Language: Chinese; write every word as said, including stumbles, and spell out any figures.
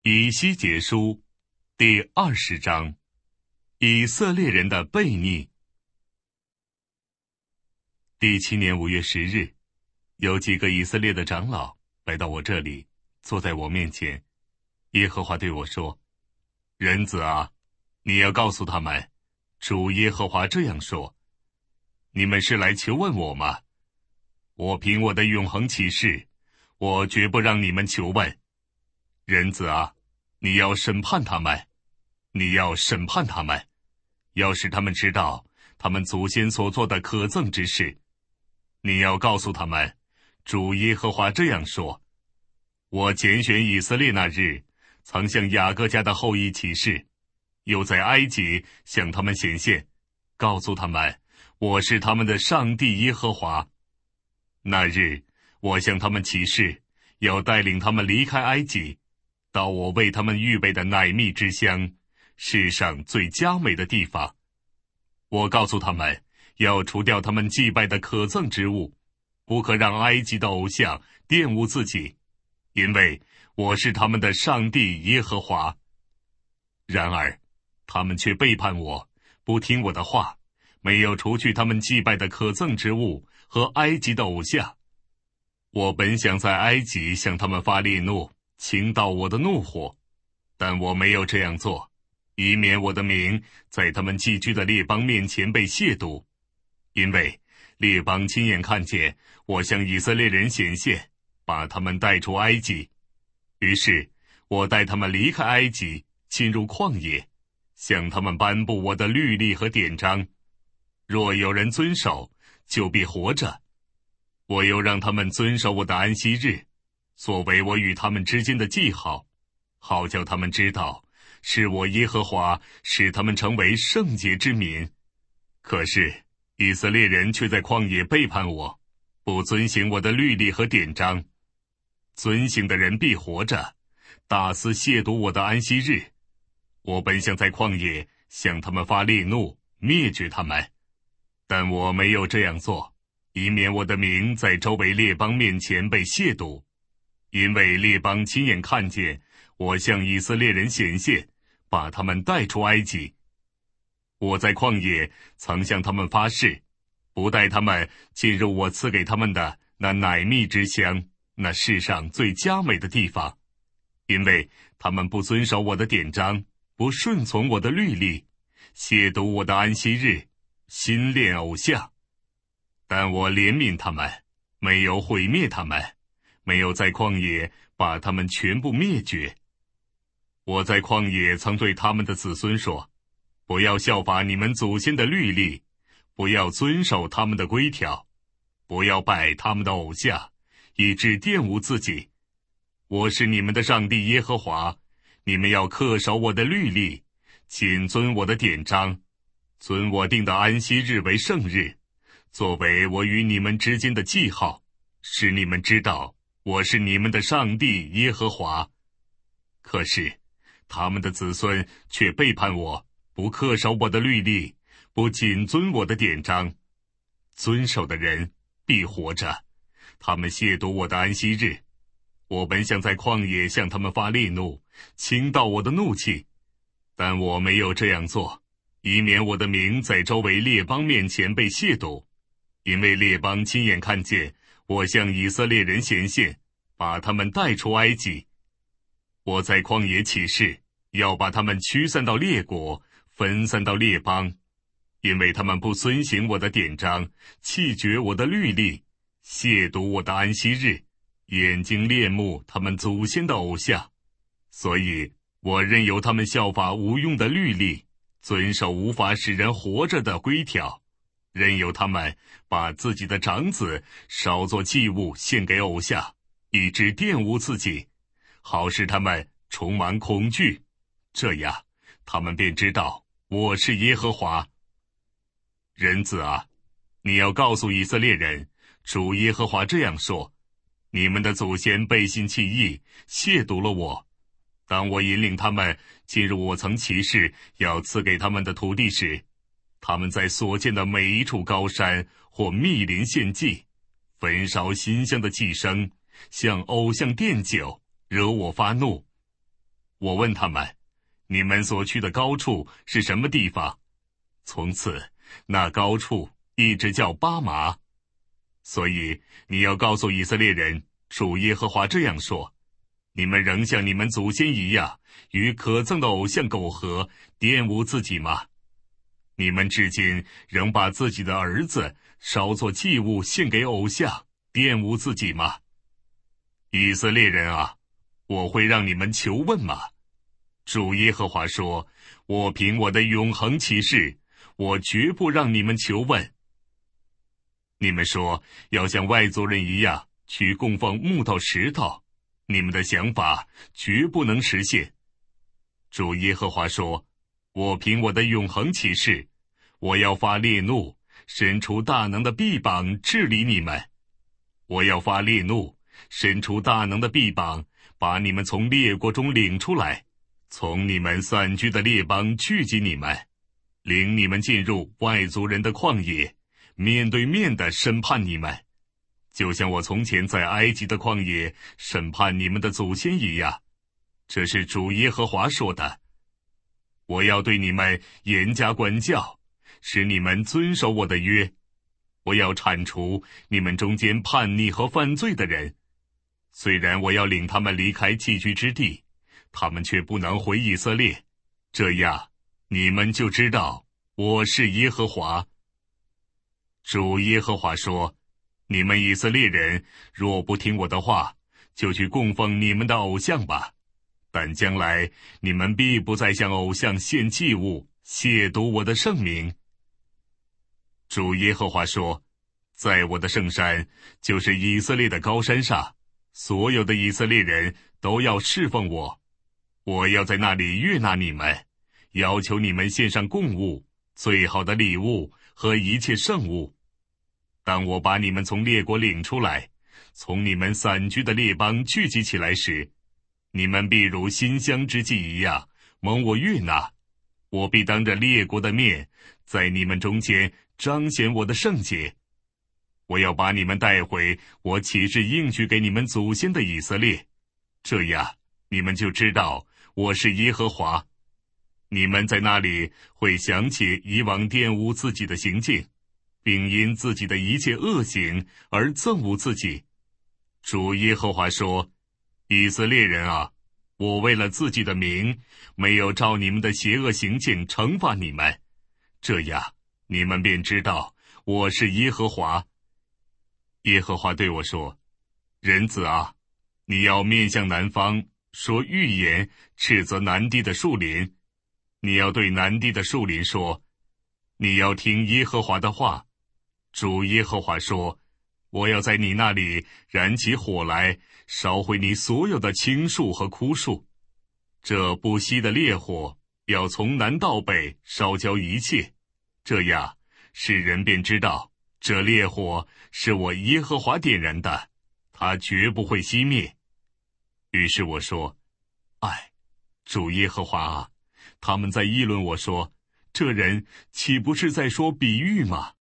以西结书第二十章，以色列人的悖逆。第七年五月十日，有几个以色列的长老来到我这里，坐在我面前。耶和华对我说：人子啊，你要告诉他们，主耶和华这样说：你们是来求问我吗？我凭我的永恒启示，我绝不让你们求问。人子啊，你要审判他们，你要审判他们，要使他们知道他们祖先所做的可憎之事。你要告诉他们，主耶和华这样说：我拣选以色列那日，曾向雅各家的后裔起誓，又在埃及向他们显现，告诉他们，我是他们的上帝耶和华。那日，我向他们起誓，要带领他们离开埃及，到我为他们预备的乃密之乡，世上最佳美的地方。我告诉他们，要除掉他们祭拜的可憎之物，不可让埃及的偶像玷污自己，因为我是他们的上帝耶和华。然而，他们却背叛我，不听我的话，没有除去他们祭拜的可憎之物和埃及的偶像。我本想在埃及向他们发烈怒，倾倒我的怒火，但我没有这样做，以免我的名在他们寄居的列邦面前被亵渎。因为列邦亲眼看见我向以色列人显现，把他们带出埃及。于是我带他们离开埃及，进入旷野，向他们颁布我的律例和典章。若有人遵守，就必活着。我又让他们遵守我的安息日，作为我与他们之间的记号，好叫他们知道，是我耶和华使他们成为圣洁之民。可是以色列人却在旷野背叛我，不遵行我的律例和典章。遵行的人必活着，大肆亵渎我的安息日。我本想在旷野向他们发烈怒，灭绝他们，但我没有这样做，以免我的名在周围列邦面前被亵渎。因为列邦亲眼看见我向以色列人显现，把他们带出埃及。我在旷野曾向他们发誓，不带他们进入我赐给他们的那乃密之乡，那世上最佳美的地方，因为他们不遵守我的典章，不顺从我的律例，亵渎我的安息日，心恋偶像。但我怜悯他们，没有毁灭他们，没有在旷野把他们全部灭绝。我在旷野曾对他们的子孙说，不要效法你们祖先的律例，不要遵守他们的规条，不要拜他们的偶像，以致玷污自己。我是你们的上帝耶和华，你们要恪守我的律例，谨遵我的典章，遵我定的安息日为圣日，作为我与你们之间的记号，使你们知道我是你们的上帝耶和华。可是他们的子孙却背叛我，不恪守我的律例，不谨遵我的典章。遵守的人必活着，他们亵渎我的安息日。我本想在旷野向他们发烈怒，倾倒我的怒气，但我没有这样做，以免我的名在周围列邦面前被亵渎。因为列邦亲眼看见我向以色列人显现，把他们带出埃及。我在旷野起誓，要把他们驱散到列国，分散到列邦，因为他们不遵行我的典章，弃绝我的律例，亵渎我的安息日，眼睛恋慕他们祖先的偶像。所以我任由他们效法无用的律例，遵守无法使人活着的规条，任由他们把自己的长子烧作祭物献给偶像，以致玷污自己，好使他们充满恐惧。这样他们便知道我是耶和华。人子啊，你要告诉以色列人，主耶和华这样说：你们的祖先背信弃义，亵渎了我。当我引领他们进入我曾起誓要赐给他们的土地时，他们在所见的每一处高山或密林献祭，焚烧馨香的祭牲，向偶像奠酒，惹我发怒。 我问他们，你们所去的高处是什么地方？从此，那高处一直叫巴麻。所以你要告诉以色列人，主耶和华这样说：你们仍像你们祖先一样，与可憎的偶像苟合，玷污自己吗？你们至今仍把自己的儿子烧作祭物献给偶像，玷污自己吗？以色列人啊，我会让你们求问吗？主耶和华说，我凭我的永恒启示，我绝不让你们求问。你们说要像外族人一样去供奉木头石头，你们的想法绝不能实现。主耶和华说，我凭我的永恒启示，我要发烈怒，伸出大能的臂膀治理你们。我要发烈怒，伸出大能的臂膀，把你们从列国中领出来，从你们散居的列邦聚集你们，领你们进入外族人的旷野，面对面的审判你们，就像我从前在埃及的旷野审判你们的祖先一样。这是主耶和华说的。我要对你们严加管教，使你们遵守我的约。我要铲除你们中间叛逆和犯罪的人。虽然我要领他们离开寄居之地，他们却不能回以色列。这样，你们就知道我是耶和华。主耶和华说，你们以色列人若不听我的话，就去供奉你们的偶像吧。但将来你们必不再向偶像献祭物，亵渎我的圣名。主耶和华说，在我的圣山，就是以色列的高山上，所有的以色列人都要侍奉我。我要在那里悦纳你们，要求你们献上供物，最好的礼物和一切圣物。当我把你们从列国领出来，从你们散居的列邦聚集起来时，你们必如馨香之祭一样蒙我悦纳。我必当着列国的面，在你们中间彰显我的圣洁。我要把你们带回我启示应许给你们祖先的以色列，这样你们就知道我是耶和华。你们在那里会想起以往玷污自己的行径，并因自己的一切恶行而憎恶自己。主耶和华说，以色列人啊，我为了自己的名，没有照你们的邪恶行径惩罚你们，这样你们便知道我是耶和华。耶和华对我说，人子啊，你要面向南方，说预言，斥责南地的树林。你要对南地的树林说，你要听耶和华的话。主耶和华说，我要在你那里燃起火来，烧毁你所有的青树和枯树。这不息的烈火要从南到北烧焦一切，这样世人便知道这烈火是我耶和华点燃的，它绝不会熄灭。于是我说，哎，主耶和华啊，他们在议论我说，这人岂不是在说比喻吗？